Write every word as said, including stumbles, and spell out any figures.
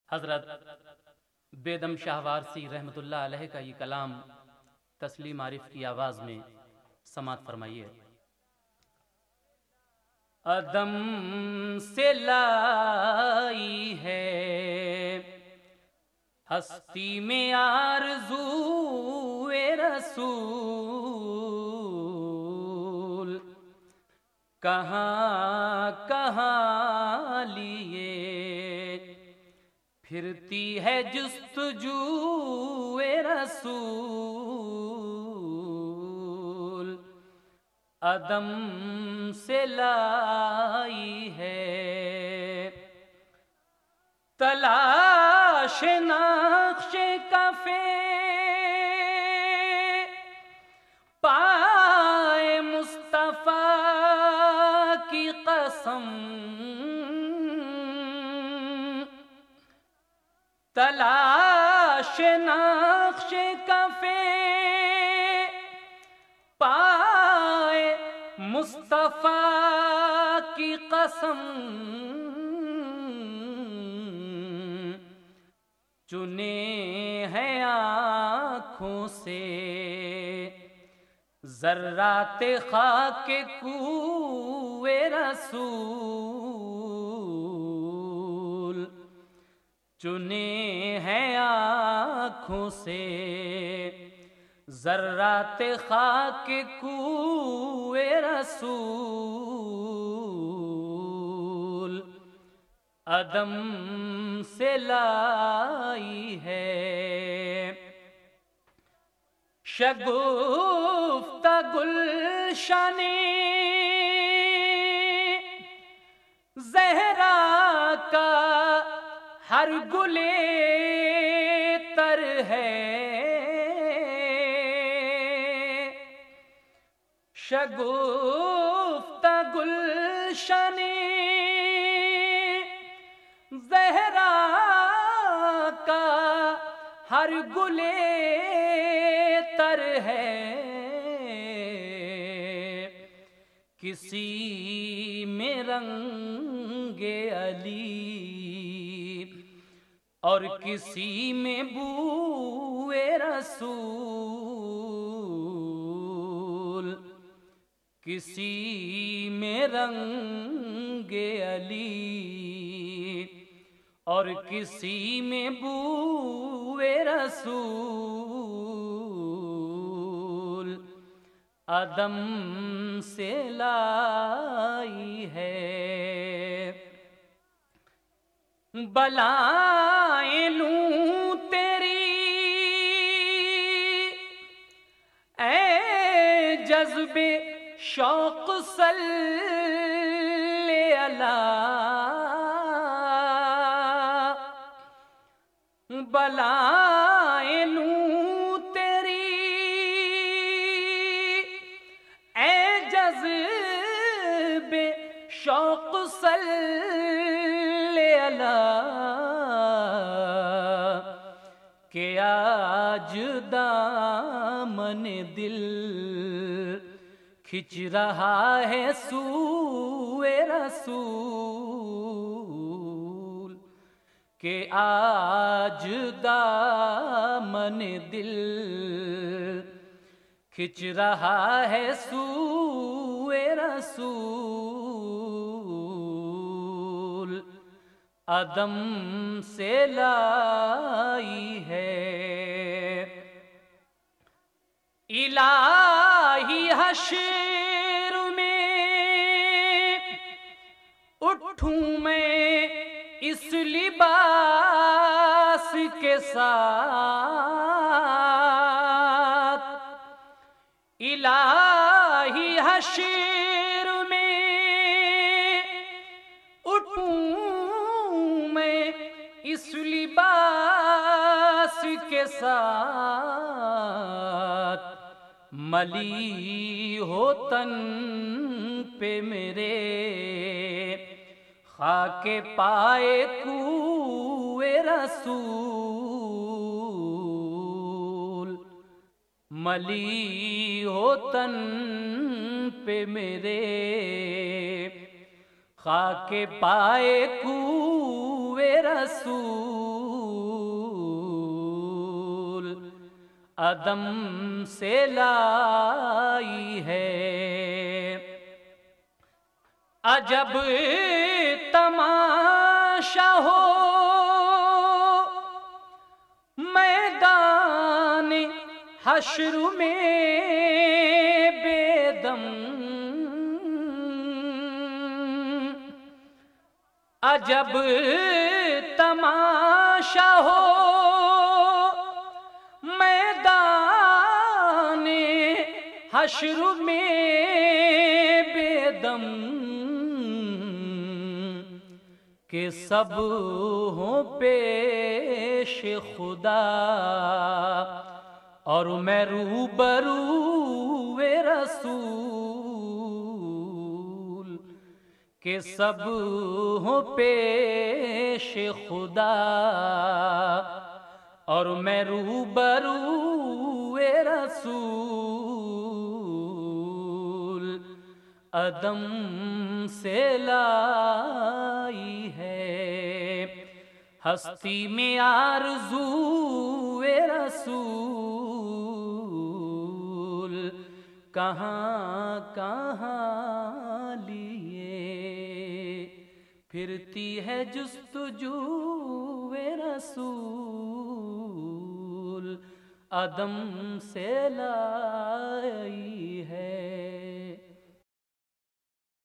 حضرت بیدم شاہ وارسی رحمۃ اللہ علیہ کا یہ کلام تسلیم عارف کی آواز میں سماعت فرمائیے۔ عدم سے لائی ہے ہستی میں آرزو رسول، کہاں کہاں لیے پھرتی ہے جستجو رسول، عدم سے لائی ہے تلاش نقش کفے پائے مصطفیٰ کی قسم، تلاش نقش کفے پائے مصطفیٰ کی قسم، چنے ہیں آنکھوں سے ذرات خاک کوئے رسول، چنے ہیں آنکھوں سے ذرات خاک کوئے رسول، عدم سے لائی ہے شگفتہ گلشن زہرا کا ہر گلے تر ہے، شگفتہ گلشن زہرا کا ہر گلے تر ہے، کسی میں رنگ علی اور کسی میں بوئے رسول، کسی میں رنگ علی اور کسی میں بوئے رسول، عدم سے لائی ہے بلائیں لوں تیری اے جذبے شوق صلی اللہ، بلائیں لوں تیری اے جذبے شوق صلی اللہ، کہ آج دامن دل کھچ رہا ہے سوئے رسول، کہ آج دامن دل کھچ رہا ہے سوئے رسول، عدم سے لائی ہے الہی حشر میں اٹھوں میں اس لباس کے ساتھ، الہی حشر میں اٹھوں میں اس لباس کے ساتھ، ملی ہو تن پہ میرے خاک پائے کوئے رسول، ملی ہو تن پہ میرے خاک پائے کوئے رسول عدم سے لائی ہے۔ عجب تماشا ہو میدان حشر میں بے دم، عجب تماشا ہو میدان حشر میں بے دم، کہ سب ہوں پیش خدا اور میں روبرو رسول، کہ سب ہوں پیش خدا اور میں روبرو رسول عدم سے لائی ہے۔ ہستی میں آرزو رسول کہاں کہاں لیے پھرتی ہے جستجو رسول عدم سے لائی